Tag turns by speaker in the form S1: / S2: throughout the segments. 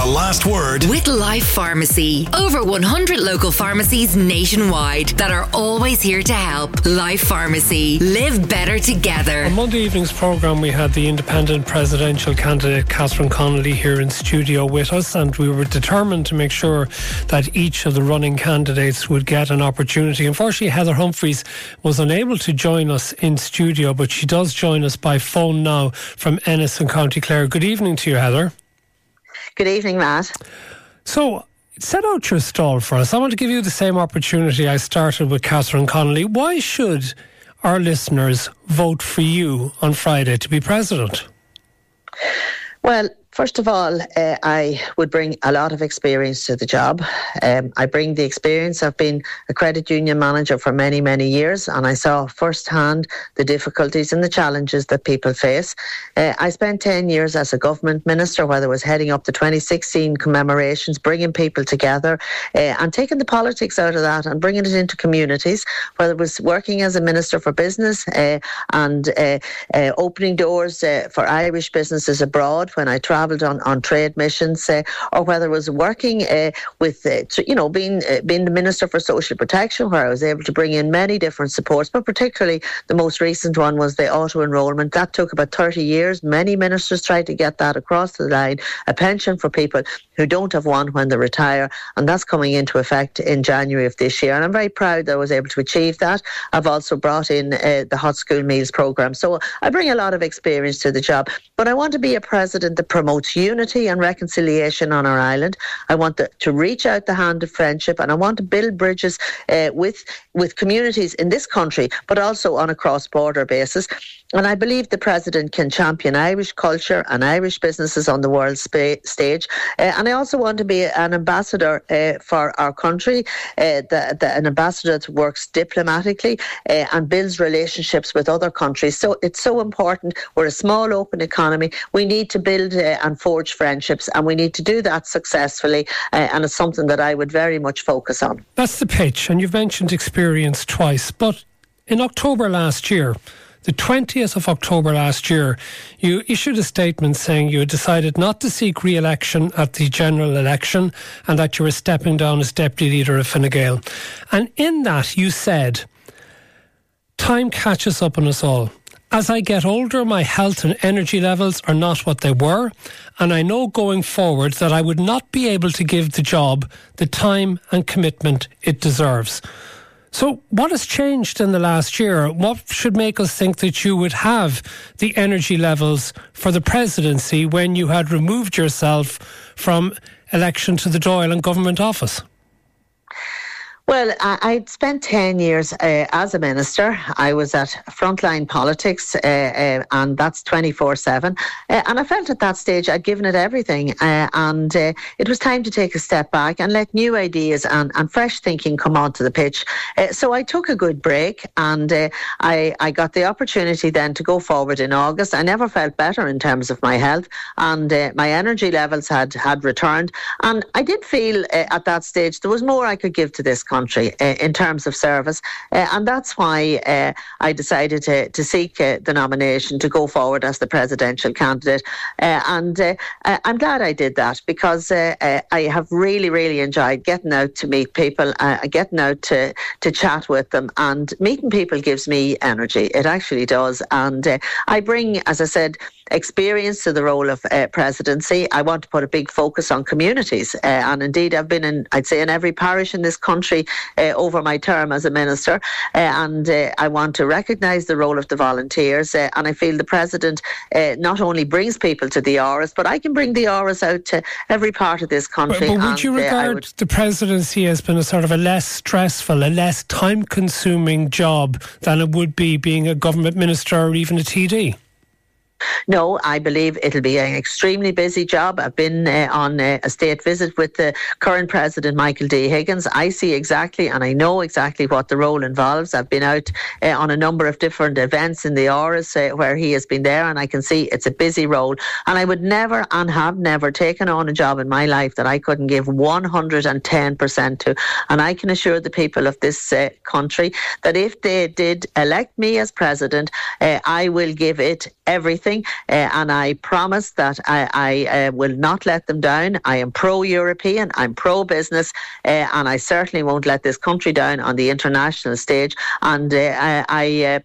S1: The Last Word
S2: with Life Pharmacy. Over 100 local pharmacies nationwide that are always here to help. Life Pharmacy. Live better together.
S3: On Monday evening's programme, we had the independent presidential candidate Catherine Connolly here in studio with us, and we were determined to make sure that each of the running candidates would get an opportunity. Unfortunately, Heather Humphreys was unable to join us in studio, but she does join us by phone now from Ennis in County Clare. Good evening to you, Heather.
S4: Good evening, Matt.
S3: So, set out your stall for us. I want to give you the same opportunity I started with Catherine Connolly. Why should our listeners vote for you on Friday to be president?
S4: Well, first of all, I would bring a lot of experience to the job. I bring the experience of being a credit union manager for many, many years, and I saw firsthand the difficulties and the challenges that people face. I spent 10 years as a government minister, whether it was heading up the 2016 commemorations, bringing people together and taking the politics out of that and bringing it into communities, whether it was working as a minister for business and opening doors for Irish businesses abroad when I travelled on trade missions, or whether it was working with, being the Minister for Social Protection, where I was able to bring in many different supports, but particularly the most recent one was the auto-enrolment. That took about 30 years. Many ministers tried to get that across the line, a pension for people who don't have one when they retire, and that's coming into effect in January of this year. And I'm very proud that I was able to achieve that. I've also brought in the Hot School Meals programme. So I bring a lot of experience to the job, but I want to be a president that promotes unity and reconciliation on our island. I want to reach out the hand of friendship, and I want to build bridges with communities in this country, but also on a cross-border basis. And I believe the President can champion Irish culture and Irish businesses on the world stage. And I also want to be an ambassador for our country, an ambassador that works diplomatically and builds relationships with other countries. So it's so important. We're a small, open economy. We need to build and forge friendships, and we need to do that successfully. And it's something that I would very much focus on.
S3: That's the pitch. And you've mentioned experience twice. But in October last year, the 20th of October last year, you issued a statement saying you had decided not to seek re-election at the general election and that you were stepping down as Deputy Leader of Fine Gael. And in that you said, time catches up on us all. As I get older, my health and energy levels are not what they were, and I know going forward that I would not be able to give the job the time and commitment it deserves. So what has changed in the last year? What should make us think that you would have the energy levels for the presidency when you had removed yourself from election to the Dáil and government office?
S4: Well, I'd spent 10 years as a minister. I was at frontline politics, and that's 24/7. And I felt at that stage I'd given it everything, and it was time to take a step back and let new ideas and fresh thinking come onto the pitch. So I took a good break, and I got the opportunity then to go forward in August. I never felt better in terms of my health, and my energy levels had returned. And I did feel at that stage there was more I could give to this country in terms of service, and that's why I decided to seek the nomination to go forward as the presidential candidate, and I'm glad I did that, because I have really, really enjoyed getting out to meet people, getting out to chat with them, and meeting people gives me energy. It actually does, and I bring, as I said, experience to the role of presidency. I want to put a big focus on communities, and indeed I've been in every parish in this country over my term as a minister, and I want to recognise the role of the volunteers, and I feel the President not only brings people to the Áras, but I can bring the Áras out to every part of this country.
S3: But would you regard the presidency as being a sort of a less stressful, a less time-consuming job than it would be being a government minister or even a TD?
S4: No, I believe it'll be an extremely busy job. I've been on a state visit with the current President, Michael D. Higgins. I see exactly, and I know exactly what the role involves. I've been out on a number of different events in the Áras where he has been there, and I can see it's a busy role. And I would never and have never taken on a job in my life that I couldn't give 110% to. And I can assure the people of this country that if they did elect me as President, I will give it everything. briefing, and I promise that I will not let them down. I am pro-European, I'm pro-business, and I certainly won't let this country down on the international stage. And I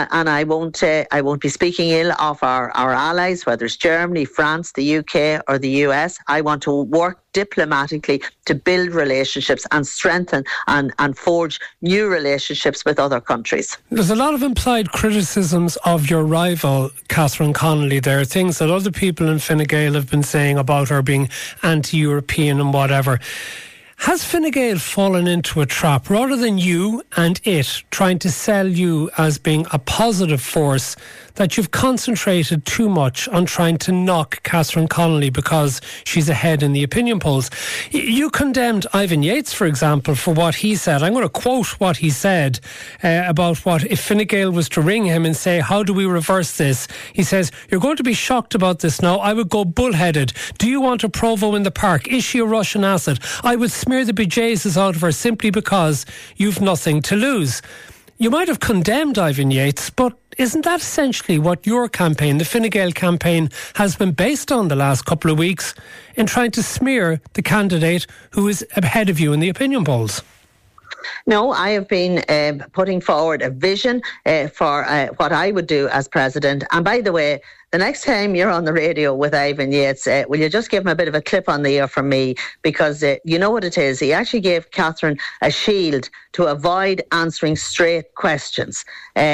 S4: won't be speaking ill of our allies, whether it's Germany, France, the UK or the US. I want to work diplomatically to build relationships and strengthen and forge new relationships with other countries.
S3: There's a lot of implied criticisms of your rival, Catherine Connolly. There are things that other people in Fine Gael have been saying about her being anti-European and whatever. Has Fine Gael fallen into a trap, rather than you and it trying to sell you as being a positive force, that you've concentrated too much on trying to knock Catherine Connolly because she's ahead in the opinion polls? You condemned Ivan Yates, for example, for what he said. I'm going to quote what he said about what if Fine Gael was to ring him and say, how do we reverse this? He says, you're going to be shocked about this now. I would go bullheaded. Do you want a Provo in the park? Is she a Russian asset? I would smear the bejesus out of her simply because you've nothing to lose. You might have condemned Ivan Yates, but isn't that essentially what your campaign, the Fine Gael campaign, has been based on the last couple of weeks, in trying to smear the candidate who is ahead of you in the opinion polls?
S4: No, I have been putting forward a vision for what I would do as president. And by the way, the next time you're on the radio with Ivan Yates, will you just give him a bit of a clip on the ear from me? Because you know what it is. He actually gave Catherine a shield to avoid answering straight questions.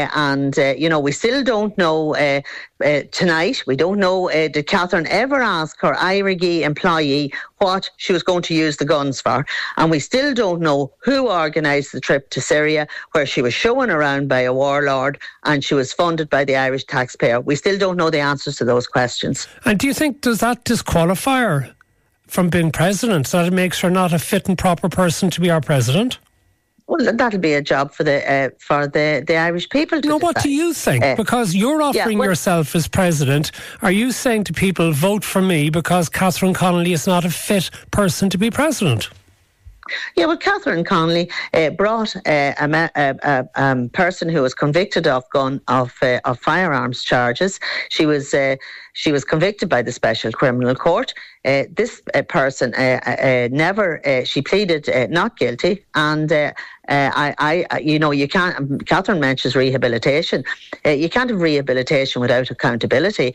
S4: We still don't know tonight. We don't know, did Catherine ever ask her IRG employee what she was going to use the guns for? And we still don't know who organised the trip to Syria, where she was shown around by a warlord and she was funded by the Irish taxpayer. We still don't know the answers to those questions.
S3: And do you think, does that disqualify her from being president, so that it makes her not a fit and proper person to be our president?
S4: Well, that'll be a job for the Irish people to decide.
S3: What do you think? Because you're offering yourself as president. Are you saying to people, vote for me because Catherine Connolly is not a fit person to be president?
S4: Yeah, well, Catherine Connolly brought a person who was convicted of firearms charges. She was convicted by the Special Criminal Court. This person she pleaded not guilty, and you can't. Catherine mentions rehabilitation. You can't have rehabilitation without accountability.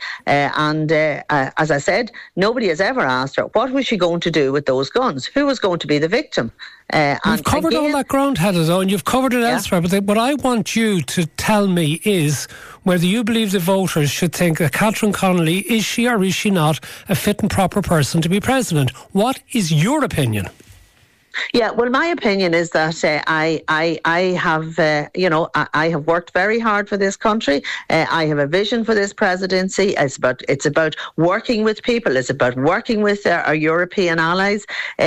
S4: As I said, nobody has ever asked her what was she going to do with those guns. Who was going to be the victim?
S3: You've covered all that ground, Heather, and you've covered it elsewhere. But what I want you to tell me is whether you believe the voters should think that Catherine Connolly, is she or is she not a fit and proper person to be president? What is your opinion?
S4: Yeah, well, my opinion is that I have worked very hard for this country. I have a vision for this presidency. It's about working with people. It's about working with our European allies.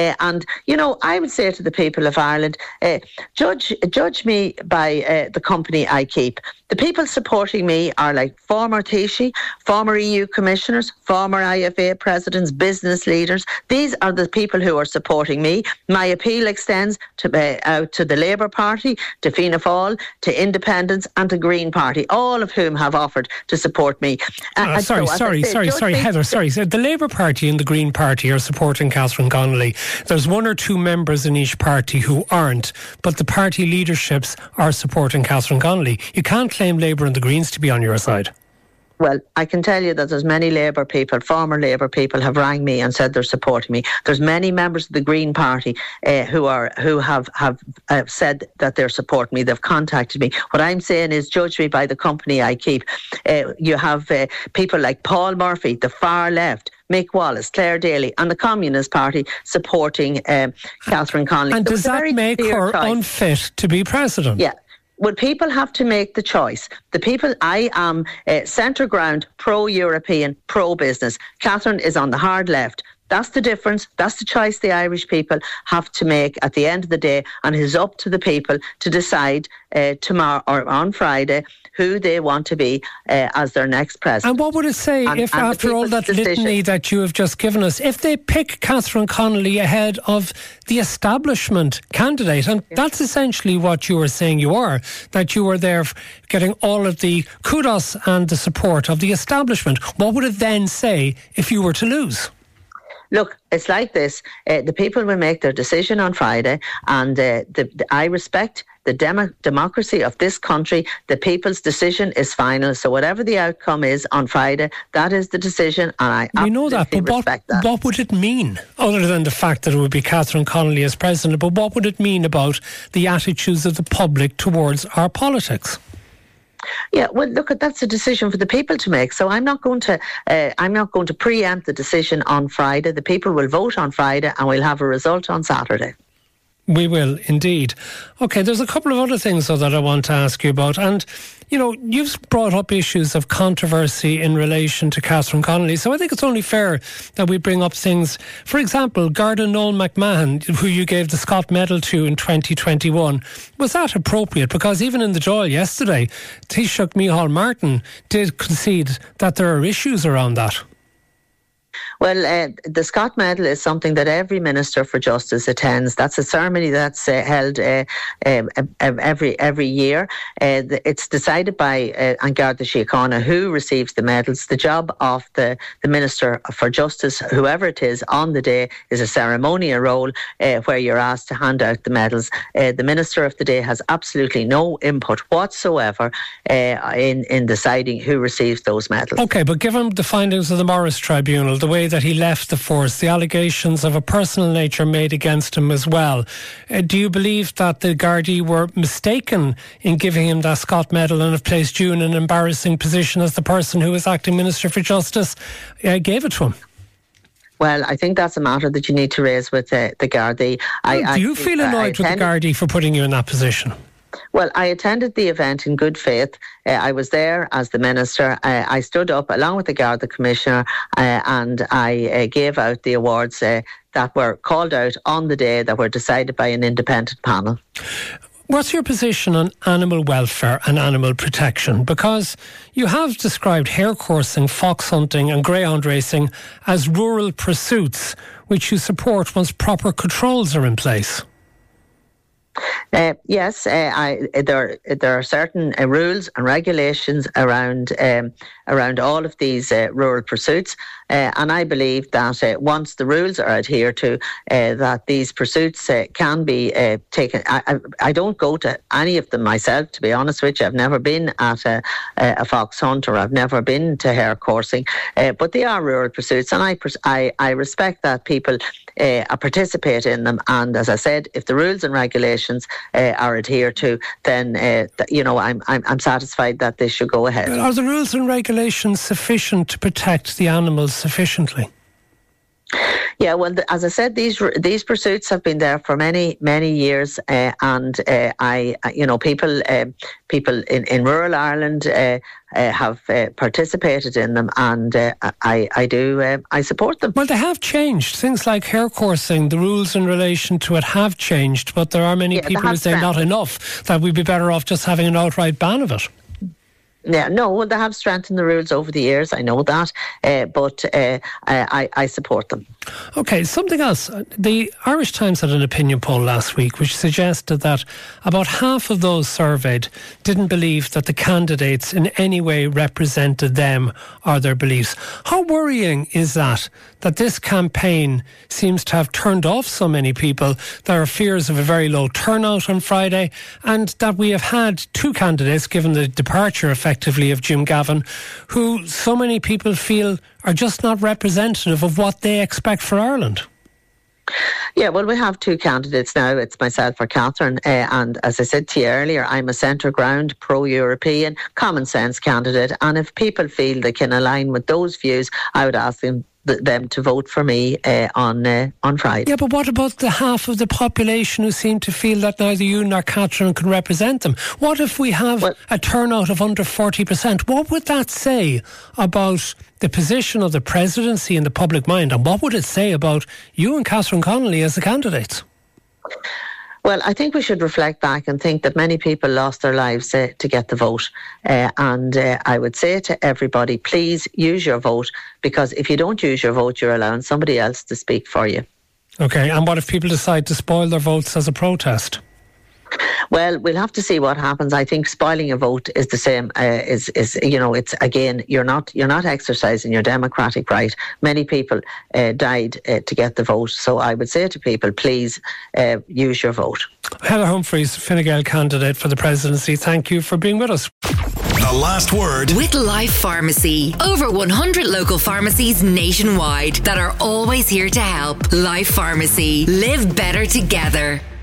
S4: I would say to the people of Ireland, judge me by the company I keep. The people supporting me are like former Taoiseach, former EU commissioners, former IFA presidents, business leaders. These are the people who are supporting me. My appeal extends to the Labour Party, to Fianna Fáil, to Independents and to Green Party, all of whom have offered to support me.
S3: Sorry, Heather, sorry. The Labour Party and the Green Party are supporting Catherine Connolly. There's one or two members in each party who aren't, but the party leaderships are supporting Catherine Connolly. You can't claim Labour and the Greens to be on your side.
S4: Well, I can tell you that there's many Labour people, former Labour people, have rang me and said they're supporting me. There's many members of the Green Party who have said that they're supporting me. They've contacted me. What I'm saying is, judge me by the company I keep. You have people like Paul Murphy, the far left, Mick Wallace, Claire Daly and the Communist Party supporting Catherine Connolly.
S3: And does that make her unfit to be president?
S4: Yeah. Well, people have to make the choice. The people, I am centre ground, pro-European, pro-business. Catherine is on the hard left. That's the difference. That's the choice the Irish people have to make at the end of the day, and it is up to the people to decide tomorrow or on Friday who they want to be as their next president.
S3: And what would it say if, after all that litany that you have just given us, if they pick Catherine Connolly ahead of the establishment candidate? And that's essentially what you were saying you are, that you were there getting all of the kudos and the support of the establishment. What would it then say if you were to lose?
S4: Look, it's like this. The people will make their decision on Friday, and I respect the democracy of this country. The people's decision is final. So whatever the outcome is on Friday, that is the decision, and I absolutely respect that.
S3: What would it mean, other than the fact that it would be Catherine Connolly as president, but what would it mean about the attitudes of the public towards our politics?
S4: Yeah, well, look, that's a decision for the people to make. So I'm not going to preempt the decision on Friday. The people will vote on Friday, and we'll have a result on Saturday.
S3: We will, indeed. OK, there's a couple of other things, though, that I want to ask you about. And, you know, you've brought up issues of controversy in relation to Catherine Connolly. So I think it's only fair that we bring up things. For example, Garda Noel McMahon, who you gave the Scott Medal to in 2021. Was that appropriate? Because even in the Dáil yesterday, Taoiseach Micheál Martin did concede that there are issues around that.
S4: Well, the Scott Medal is something that every Minister for Justice attends. That's a ceremony that's held every year. It's decided by An Garda Síochána who receives the medals. The job of the Minister for Justice, whoever it is, on the day is a ceremonial role where you're asked to hand out the medals. The Minister of the day has absolutely no input whatsoever in deciding who receives those medals.
S3: OK, but given the findings of the Morris Tribunal, the way that he left the force, the allegations of a personal nature made against him as well, do you believe that the Gardaí were mistaken in giving him that Scott Medal and have placed you in an embarrassing position as the person who was acting Minister for Justice gave it to him?
S4: Well, I think that's a matter that you need to raise with the Gardaí.
S3: Do you feel annoyed with the Gardaí for putting you in that position?
S4: Well, I attended the event in good faith. I was there as the Minister. I stood up along with the Garda Commissioner and I gave out the awards that were called out on the day, that were decided by an independent panel.
S3: What's your position on animal welfare and animal protection? Because you have described hare coursing, fox hunting and greyhound racing as rural pursuits, which you support once proper controls are in place.
S4: Yes, there are certain rules and regulations around all of these rural pursuits, and I believe that once the rules are adhered to, that these pursuits can be taken. I don't go to any of them myself, to be honest with you. I've never been at a fox hunt, or I've never been to hare coursing, but they are rural pursuits, and I respect that people participate in them. And as I said, if the rules and regulations are adhered to, then I'm satisfied that they should go ahead.
S3: Are the rules and regulations sufficient to protect the animals sufficiently?
S4: Yeah, well, as I said, these pursuits have been there for many years, and people in rural Ireland have participated in them, and I support them.
S3: Well, they have changed. Things like hare coursing, the rules in relation to it have changed, but there are many people who say not enough, that we'd be better off just having an outright ban of it.
S4: Yeah, no, they have strengthened the rules over the years, I know that, but I support them.
S3: OK, something else. The Irish Times had an opinion poll last week which suggested that about half of those surveyed didn't believe that the candidates in any way represented them or their beliefs. How worrying is that this campaign seems to have turned off so many people? There are fears of a very low turnout on Friday, and that we have had two candidates, given the departure effectively of Jim Gavin, who so many people feel are just not representative of what they expect for Ireland.
S4: Yeah, well, we have two candidates now. It's myself or Catherine, and as I said to you earlier, I'm a centre ground, pro-European, common sense candidate, and if people feel they can align with those views, I would ask them them to vote for me on Friday.
S3: Yeah, but what about the half of the population who seem to feel that neither you nor Catherine can represent them? What if we have a turnout of under 40%? What would that say about the position of the presidency in the public mind, and what would it say about you and Catherine Connolly as the candidates?
S4: Well, I think we should reflect back and think that many people lost their lives to get the vote. And I would say to everybody, please use your vote, because if you don't use your vote, you're allowing somebody else to speak for you.
S3: OK, and what if people decide to spoil their votes as a protest?
S4: Well, we'll have to see what happens. I think spoiling a vote is the same. It's again, you're not exercising your democratic right. Many people died to get the vote. So I would say to people, please use your vote.
S3: Hella Humphreys, Fine Gael candidate for the presidency. Thank you for being with us.
S1: The last word
S2: with Life Pharmacy. Over 100 local pharmacies nationwide that are always here to help. Life Pharmacy. Live better together.